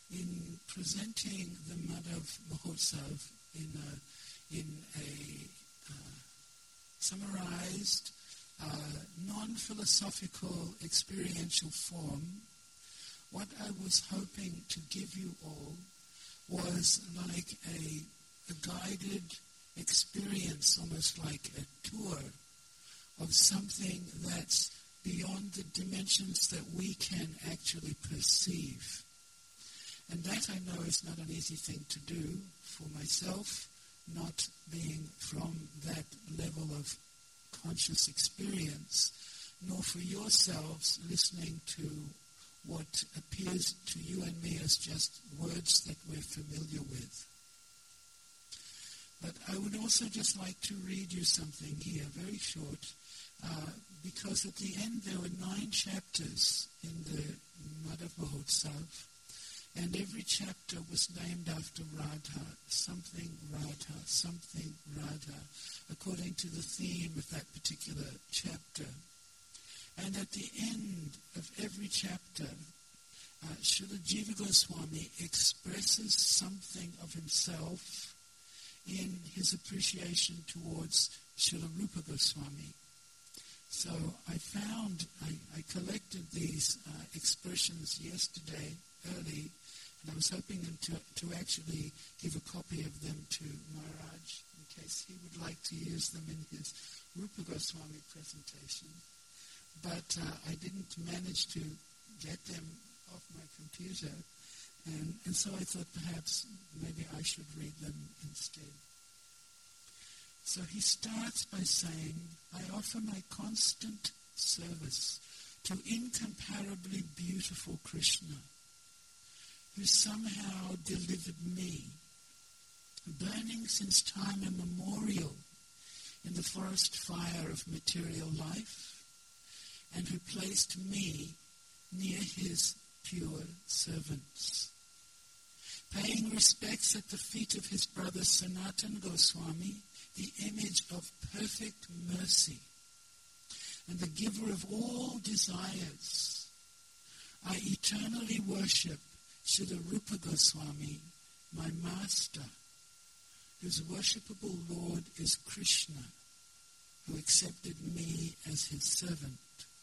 in presenting the Madhav Mahotsav in a summarized, non-philosophical, experiential form, what I was hoping to give you all was like a guided experience, almost like a tour of something that's beyond the dimensions that we can actually perceive. And that I know is not an easy thing to do for myself, not being from that level of conscious experience, nor for yourselves listening to what appears to you and me as just words that we're familiar with. But I would also just like to read you something here, very short, because at the end there were 9 chapters in the Madhav Mahotsav, and every chapter was named after Radha, something Radha, according to the theme of that particular chapter. And at the end of every chapter, Srila Jiva Goswami expresses something of himself in his appreciation towards Srila Rupa Goswami. So I collected these expressions yesterday early, and I was hoping to actually give a copy of them to Maharaj in case he would like to use them in his Rupa Goswami presentation. But I didn't manage to get them off my computer, and so I thought perhaps maybe I should read them instead. So he starts by saying, I offer my constant service to incomparably beautiful Krishna, who somehow delivered me, burning since time immemorial in the forest fire of material life, and who placed me near his pure servants. Paying respects at the feet of his brother Sanatana Goswami, the image of perfect mercy, and the giver of all desires, I eternally worship Srila Rupa Goswami, my master, whose worshipable Lord is Krishna, who accepted me as his servant.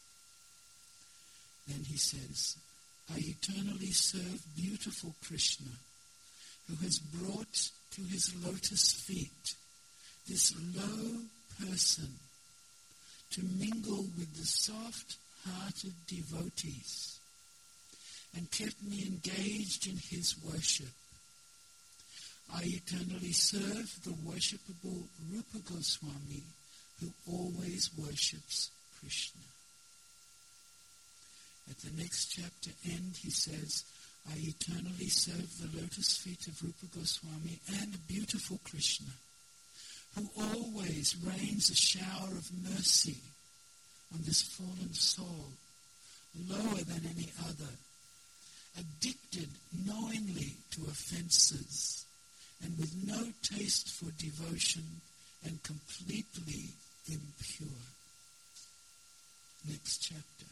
Then he says, I eternally serve beautiful Krishna, who has brought to his lotus feet this low person to mingle with the soft-hearted devotees and kept me engaged in his worship. I eternally serve the worshipable Rupa Goswami, who always worships Krishna. At the next chapter end, he says, I eternally serve the lotus feet of Rupa Goswami and beautiful Krishna, who always rains a shower of mercy on this fallen soul, lower than any other, addicted knowingly to offenses, and with no taste for devotion, and completely impure. Next chapter.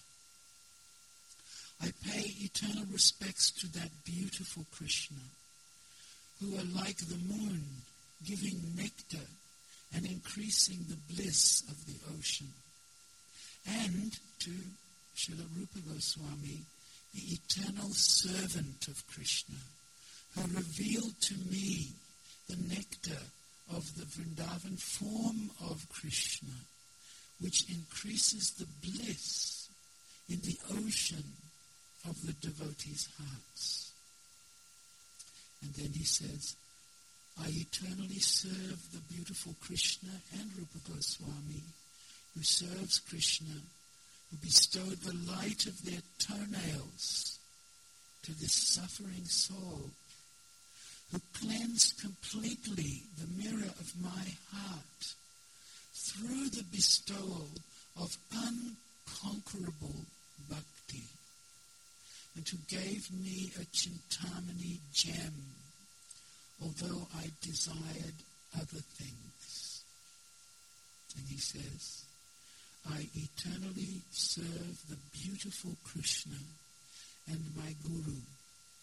I pay eternal respects to that beautiful Krishna, who are like the moon, giving nectar and increasing the bliss of the ocean, and to Srila Rupa Goswami, the eternal servant of Krishna, who revealed to me the nectar of the Vrindavan form of Krishna, which increases the bliss in the ocean of the devotees' hearts. And then he says, I eternally serve the beautiful Krishna and Rupa Goswami, who serves Krishna, who bestowed the light of their toenails to this suffering soul, who cleansed completely the mirror of my heart through the bestowal of unconquerable bhakti, and who gave me a Chintamani gem, although I desired other things. And he says, I eternally serve the beautiful Krishna and my Guru,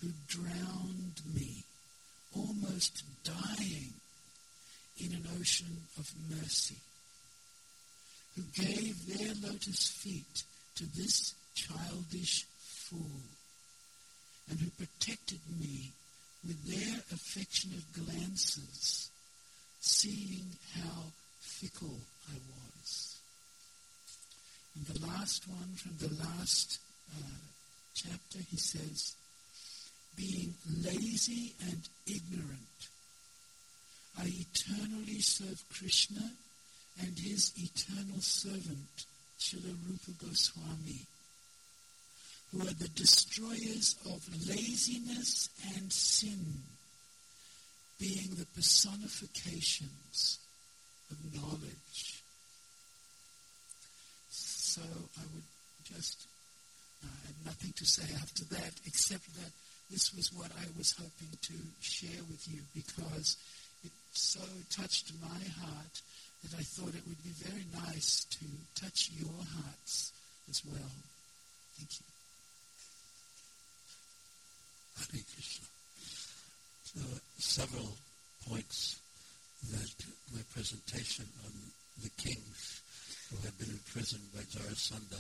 who drowned me, almost dying in an ocean of mercy, who gave their lotus feet to this childish fool, and who protected me with their affectionate glances, seeing how fickle I was. And the last one from the last chapter, he says, being lazy and ignorant, I eternally serve Krishna and his eternal servant, Srila Rupa Goswami, who are the destroyers of laziness and sin, being the personifications of knowledge. So I would just have nothing to say after that, except that this was what I was hoping to share with you, because it so touched my heart that I thought it would be very nice to touch your hearts as well. Thank you. Hare Krishna. There were several points that my presentation on the kings who had been imprisoned by Jarasandha,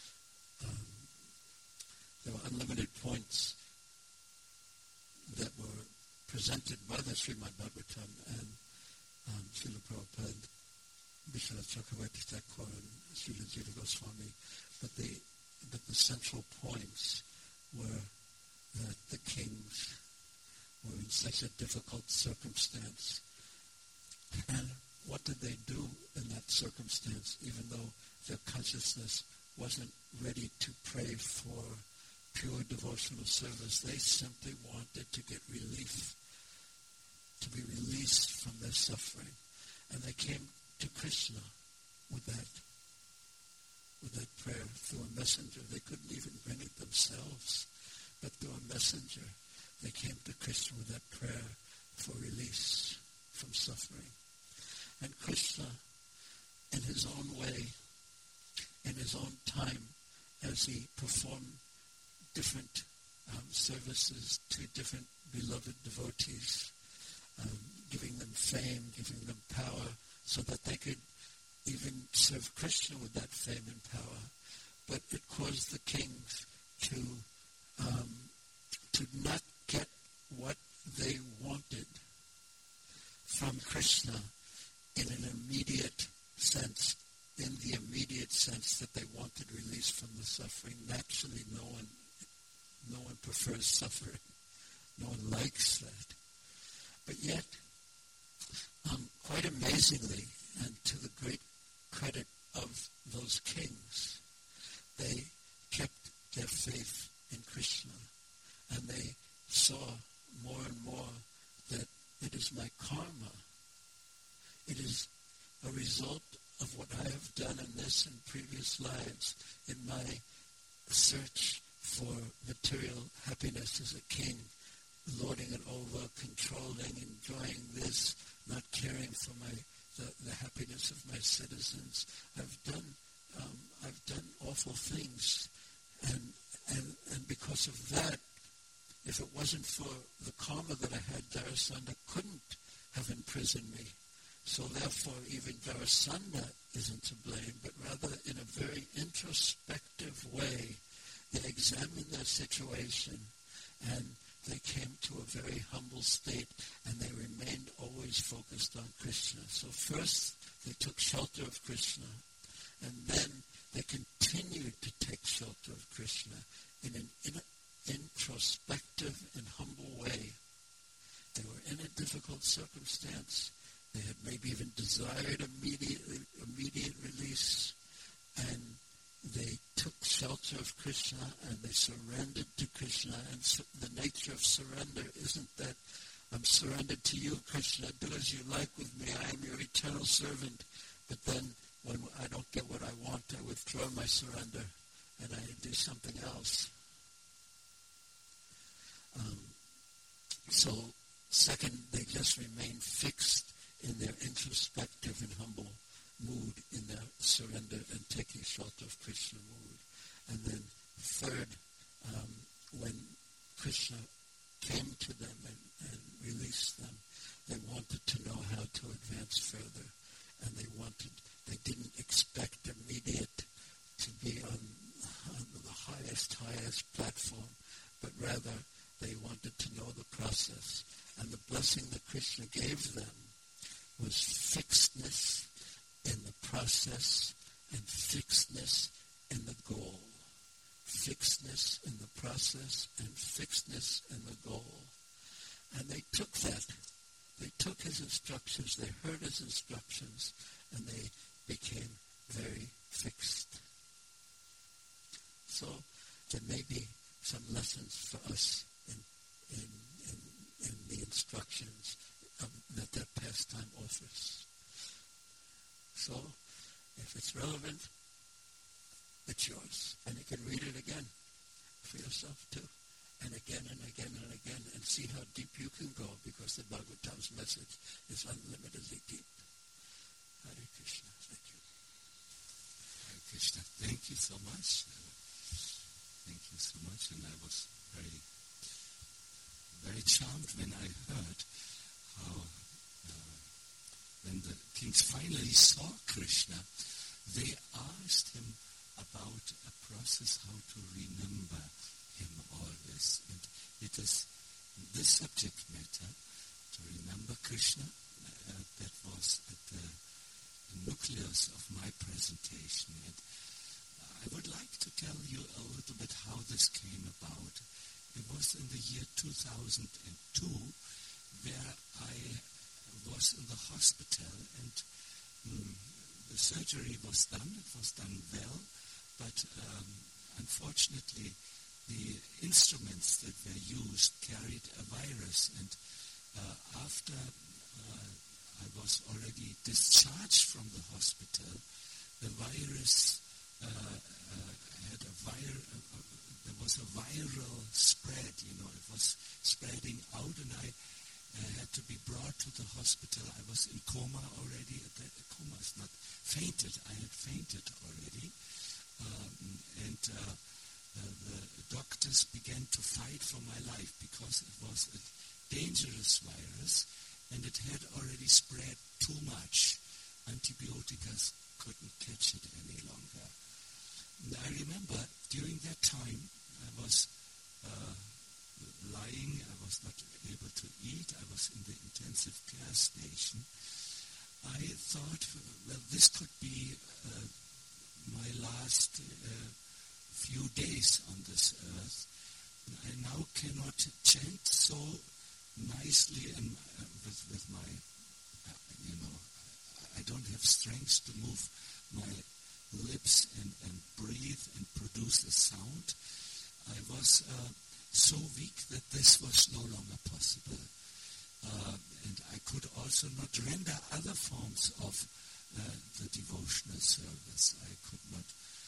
there were unlimited points that were presented by the Srimad Bhagavatam and Srila Prabhupada, Vishwanath Chakravarti Thakur, and Srila Jiva Goswami, but the central points were that the kings were in such a difficult circumstance. And what did they do in that circumstance, even though their consciousness wasn't ready to pray for pure devotional service? They simply wanted to get relief, to be released from their suffering. And they came to Krishna with that prayer through a messenger. They couldn't even bring it themselves, but through a messenger, they came to Krishna with that prayer for release from suffering. And Krishna, in his own way, in his own time, as he performed different services to different beloved devotees, giving them fame, giving them power, so that they could even serve Krishna with that fame and power. But it caused the kings to not get what they wanted from Krishna in the immediate sense that they wanted release from the suffering. Naturally, no one prefers suffering. No one likes that. But yet, quite amazingly, and to the great credit of those kings, they kept their faith in Krishna, and they saw more and more that it is my karma. It is a result of what I have done in this and previous lives, in my search for material happiness as a king, lording it over, controlling, enjoying this, not caring for the happiness of my citizens. I've done awful things, and because of that, if it wasn't for the karma that I had, Jarasandha couldn't have imprisoned me. So therefore, even Jarasandha isn't to blame, but rather in a very introspective way, they examined their situation, and they came to a very humble state, and they remained always focused on Krishna. So first, they took shelter of Krishna, and then they continued to take shelter of Krishna in an introspective and humble way. They were in a difficult circumstance. They had maybe even desired immediate release, and they took shelter of Krishna, and they surrendered to Krishna. And so the nature of surrender isn't that I'm surrendered to you, Krishna, do as you like with me, I am your eternal servant. But then when I don't get what I want, I withdraw my surrender and I do something else. So second, they just remain fixed in their introspective and humble mood, in their surrender and taking shelter of Krishna mood. And then third, when Krishna came to them and released them. They wanted to know how to advance further, and they didn't expect immediate to be on the highest platform, but rather they wanted to know the process. And the blessing that Krishna gave them was fixedness in the process and fixedness in the goal. Fixedness in the process and fixedness in the goal. And they took that. They took his instructions, they heard his instructions, and they became very fixed. So there may be some lessons for us in the instructions that pastime offers. So if it's relevant, it's yours. And you can read it again for yourself too. And again and again and again, and see how deep you can go, because the Bhagavatam's message is unlimitedly deep. Hare Krishna. Thank you. Hare Krishna. Thank you so much. Thank you so much. And I was very, very charmed when I heard how when the kings finally saw Krishna, they asked him about a process how to remember him always. And it is this subject matter, to remember Krishna, that was at the nucleus of my presentation. And I would like to tell you a little bit how this came about. It was in the year 2002 where I was in the hospital, and the surgery was done. It was done well, but unfortunately the instruments that were used carried a virus, and after I was already discharged from the hospital, the virus there was a viral spread, it was spreading out, and I had to be brought to the hospital. I was in coma already. Coma is not fainted. I had fainted already. The doctors began to fight for my life because it was a dangerous virus and it had already spread too much. Antibiotics couldn't catch it any longer. And I remember during that time I was lying. I was not able to eat. I was in the intensive care station. I thought, well, this could be my last few days on this earth. I now cannot chant so nicely and with my, I don't have strength to move my lips and breathe and produce a sound. I was so weak that this was no longer possible. And I could also not render other forms of the devotional service. I could not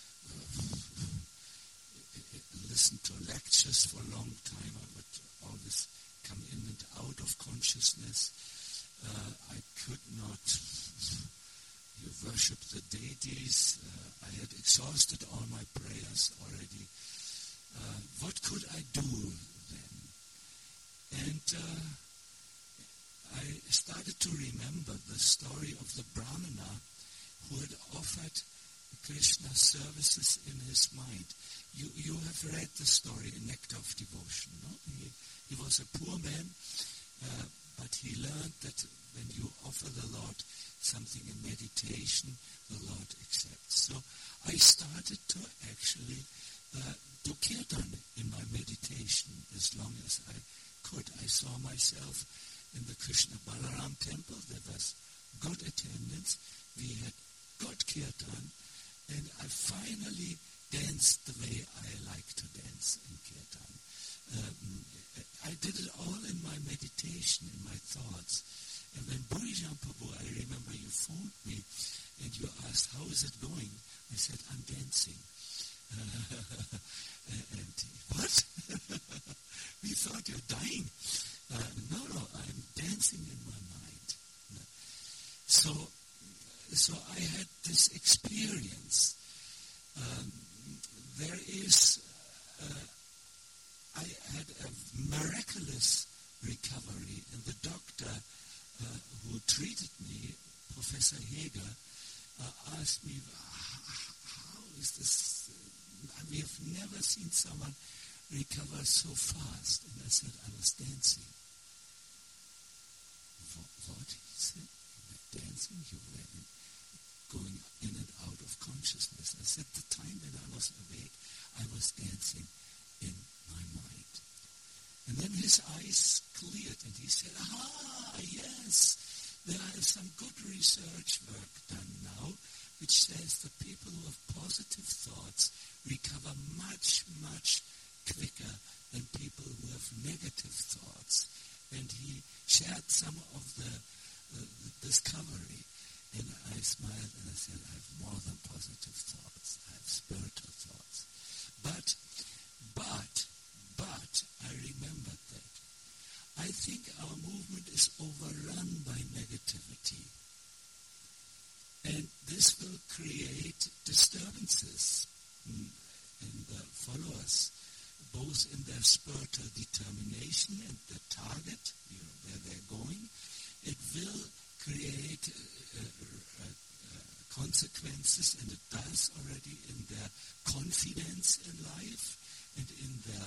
listen to lectures for a long time. I would always come in and out of consciousness. I could not worship the deities. I had exhausted all my prayers already. What could I do then? And I started to remember the story of the Brahmana who had offered Krishna services in his mind. You have read the story in Nectar of Devotion, no? He was a poor man, but he learned that when you offer the Lord something in meditation, the Lord accepts. So I started to actually do kirtan in my meditation as long as I could. I saw myself in the Krishna Balaram temple. There was good attendance. We had good kirtan, and I finally danced the way I like to dance in kirtan. I did it all in my meditation, in my thoughts. And when Burijan Prabhu, I remember you phoned me and you asked, how is it going? I said, I'm dancing. And what? We thought you're dying. No, I'm dancing in my mind. So I had this experience. There is I had a miraculous recovery, and the doctor who treated me, Professor Heger, asked me, how is this? We have never seen someone recover so fast. And I said, I was dancing. What? He said, you were dancing? You were going in and out of consciousness. I said, the time when I was awake, I was dancing in my mind. And then his eyes cleared and he said, yes, there is some good research work done now which says that people who have positive thoughts recover much, much quicker than people who have negative thoughts. And he shared some of the discovery. And I smiled and I said, I have more than positive thoughts. I have spiritual thoughts. But I remembered that. I think our movement is overrun by negativity. And this will create disturbances in the followers, both in their spiritual determination and the target, where they're going. It will create consequences, and it does already, in their confidence in life and in their,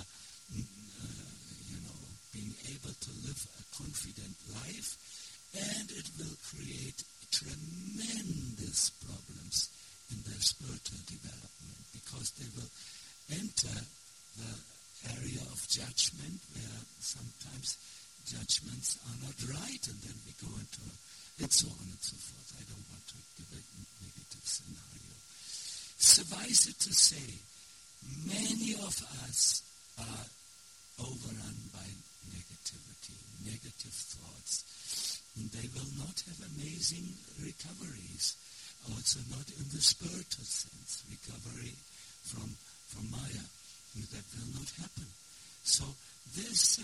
being able to live a confident life. And it will create tremendous problems in their spiritual development, because they will enter the area of judgment, where sometimes judgments are not right, and then we go into and so on and so forth. I don't want to give a negative scenario. Suffice it to say, many of us are overrun by negativity, negative thoughts. And they will not have amazing recoveries, also not in the spiritual sense, recovery from Maya. That will not happen. So this,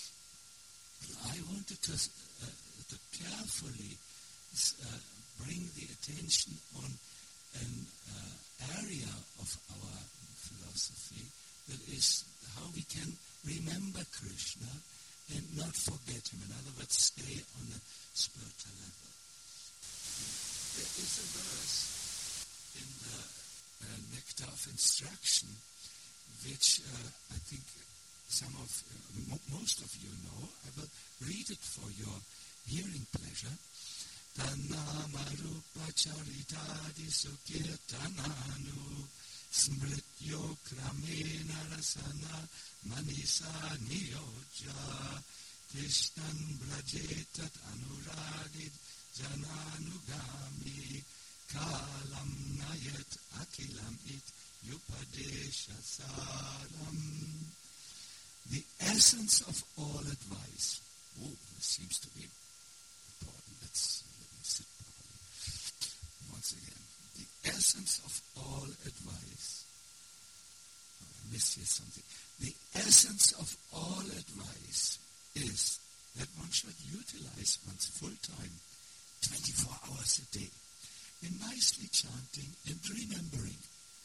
I wanted to carefully bring the attention on an area of our philosophy that is how we can remember Krishna and not forget him. In other words, stay on a spiritual level. There is a verse in the Nectar of Instruction which I think most of you know. I will read it for your hearing pleasure. Tanamarupa charitadi sukirtananu smrityo kramena rasana manisa niyoja Krishnan brajetat anuragid jananugami kalam nayat akilam it yupadesha saram. The essence of all advice. Oh, this seems to be important. Let me sit properly. Once again, the essence of all advice. Oh, I missed here something. The essence of all advice is that one should utilize one's full time, 24 hours a day, in nicely chanting and remembering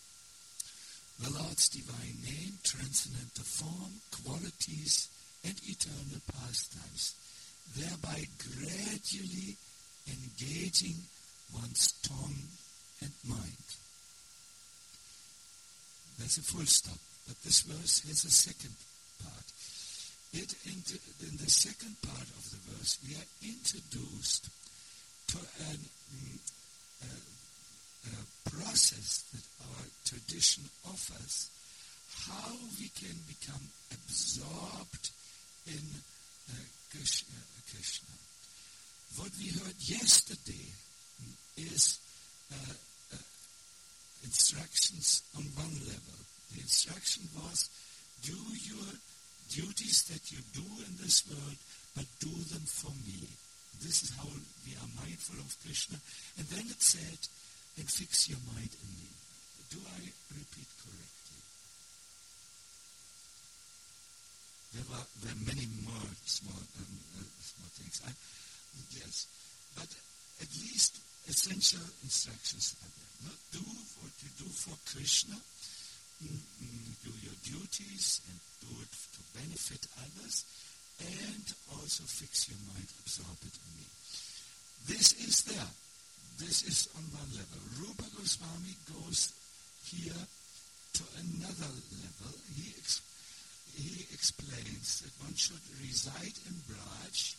the Lord's divine name, transcendental form, qualities, and eternal pastimes, thereby gradually engaging one's tongue and mind. There's a full stop, but this verse has a second part. In the second part of the verse, we are introduced to a process that our tradition offers, how we can become absorbed in Krishna. What we heard yesterday is instructions on one level. The instruction was, do your duties that you do in this world, but do them for me. This is how we are mindful of Krishna. And then it said, and fix your mind in me. Do I repeat correctly? There were many more small things. Yes, but at least essential instructions are there. Do what you do for Krishna, do your duties and do it to benefit others, and also fix your mind, absorb it in me. This is there. This is on one level. Rupa Goswami goes here to another level. He explains that one should reside in Braj,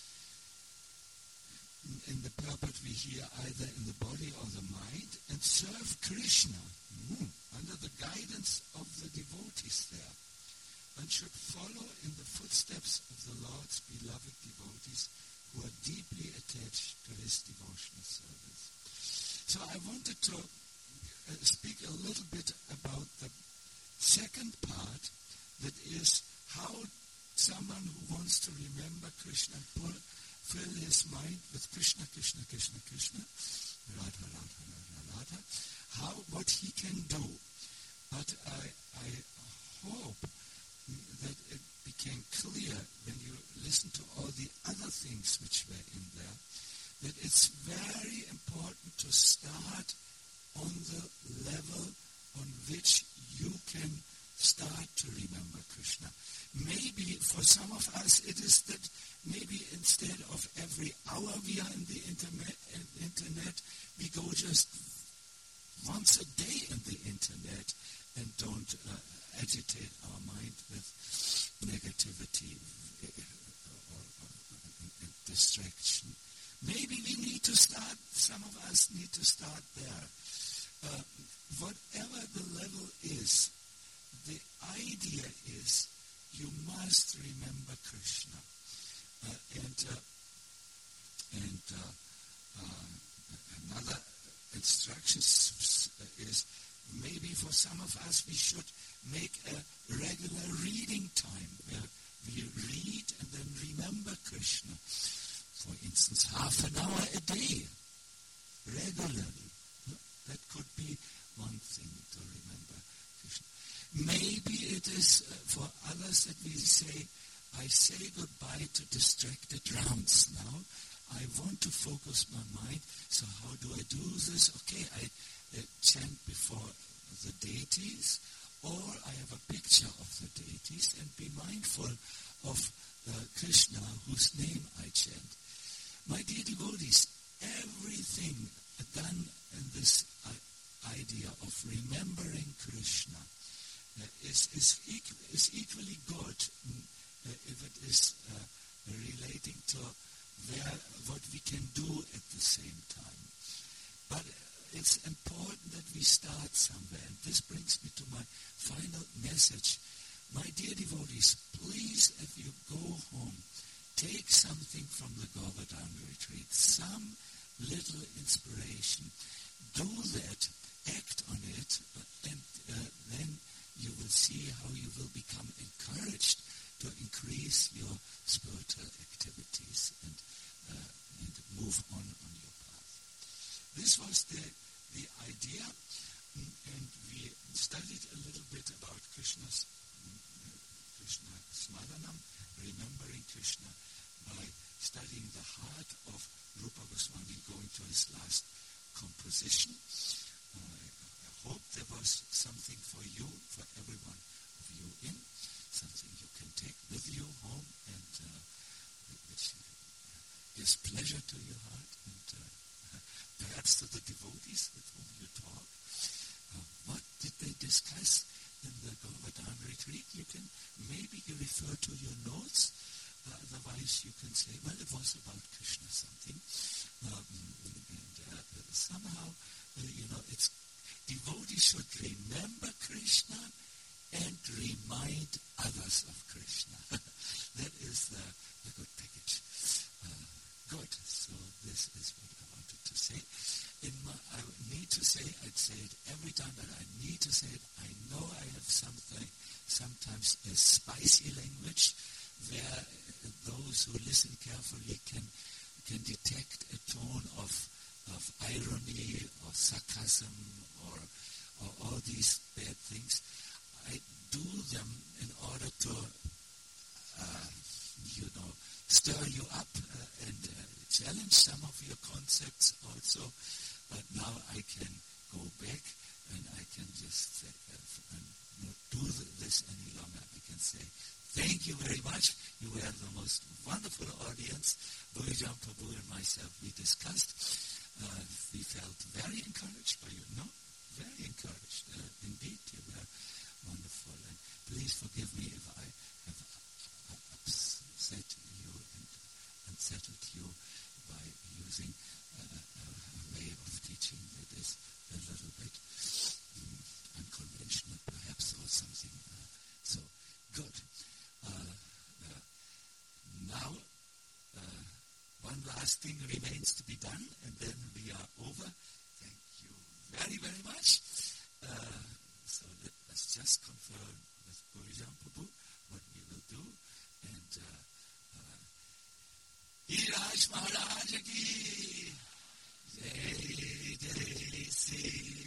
in the purport we hear, either in the body or the mind, and serve Krishna under the guidance of the devotees there. One should follow in the footsteps of the Lord's beloved devotees who are deeply attached to his devotional service. So I wanted to speak a little bit about the second part, that is how someone who wants to remember Krishna, fill his mind with Krishna, Krishna, Krishna, Krishna, Radha, Radha, Radha, Radha, what he can do. But I hope that it became clear when you listen to all the other things which were in there, that it's very important to start on the level on which you can start to remember Krishna. Maybe for some of us it is that maybe instead of every hour we are in the internet, we go just once a day in the internet and don't agitate our mind with negativity or distraction. Maybe we need to start, some of us need to start there. Whatever the level is, the idea is you must remember Krishna. Another instruction is maybe for some of us we should make a regular reading time where we read and then remember Krishna. For instance, half an hour a day, regularly. That could be one thing to remember Krishna. Maybe it is for others that we say, I say goodbye to distracted rounds now. I want to focus my mind. So how do I do this? Okay, I chant before the deities, or I have a picture of the deities and be mindful of Krishna, whose name I chant. My dear devotees, everything done in this idea of remembering Krishna is equally good if it is relating to what we can do at the same time. But it's important that we start somewhere. And this brings me to my final message. My dear devotees, please, if you go home, take something from the Govardhan retreat, some little inspiration. Do that, act on it, and then you will see how you will become encouraged to increase your spiritual activities and move on your path. This was the idea, and we studied a little bit about Krishna Smaranam, remembering Krishna, by studying the heart of Rupa Goswami, going to his last composition. I hope there was something for you, for every one of you in, something you can take with you home and which gives pleasure to your heart and perhaps to the devotees with whom you talk. What did they discuss in the Govardhan retreat? You can maybe refer to your notes. Otherwise, you can say, well, it was about Krishna something. Somehow, it's devotees should remember Krishna and remind others of Krishna. That is the good package. Good. So this is what I wanted to say. I need to say, I'd say it every time, but I need to say it. I know I have sometimes a spicy language where those who listen carefully can detect a tone of irony or sarcasm or all these bad things. I do them in order to stir you up and challenge some of your concepts also. But now I can go back and I can just say, not do this any longer. I can say, thank you very much. You were the most wonderful audience. Burijan Prabhu and myself, we discussed. We felt very encouraged by you. No? Very encouraged. Indeed, you were wonderful. And please forgive me if I have upset you and unsettled you by using a way of teaching that is a little bit unconventional, perhaps, or something. So, good. Now, one last thing remains to be done, and then we are over. Thank you very, very much. So let's just confirm with Burijan Prabhu what we will do. And Hiraj Maharaj ki Jai Jai Sri